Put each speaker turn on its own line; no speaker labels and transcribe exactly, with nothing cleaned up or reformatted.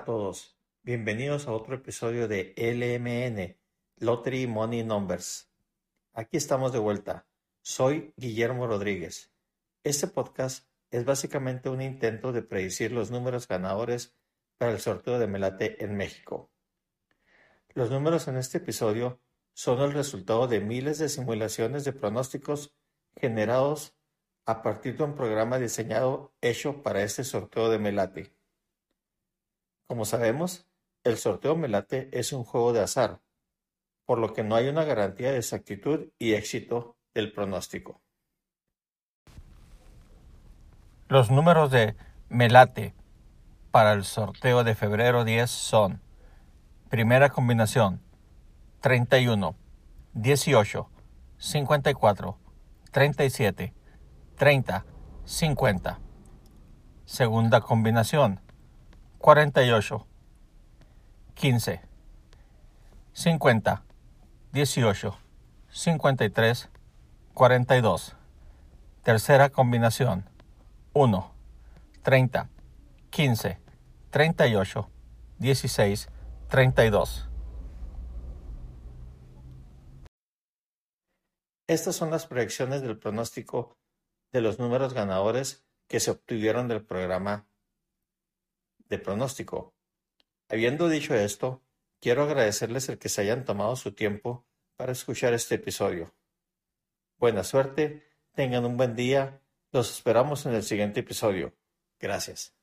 todos, bienvenidos a otro episodio de L M N, Lottery Money Numbers. Aquí estamos de vuelta. Soy Guillermo Rodríguez. Este podcast es básicamente un intento de predecir los números ganadores para el sorteo de Melate en México. Los números en este episodio son el resultado de miles de simulaciones de pronósticos generados a partir de un programa diseñado hecho para este sorteo de Melate. Como sabemos, el sorteo Melate es un juego de azar, por lo que no hay una garantía de exactitud y éxito del pronóstico. Los números de Melate para el sorteo de febrero diez son: primera combinación, treinta y uno, dieciocho, cincuenta y cuatro, treinta y siete, treinta, cincuenta. Segunda combinación, cuarenta y ocho, quince, cincuenta, dieciocho, cincuenta y tres, cuarenta y dos. Tercera combinación, uno, treinta, quince, treinta y ocho, dieciséis, treinta y dos. Estas son las proyecciones del pronóstico de los números ganadores que se obtuvieron del programa de pronóstico. Habiendo dicho esto, quiero agradecerles el que se hayan tomado su tiempo para escuchar este episodio. Buena suerte, tengan un buen día, los esperamos en el siguiente episodio. Gracias.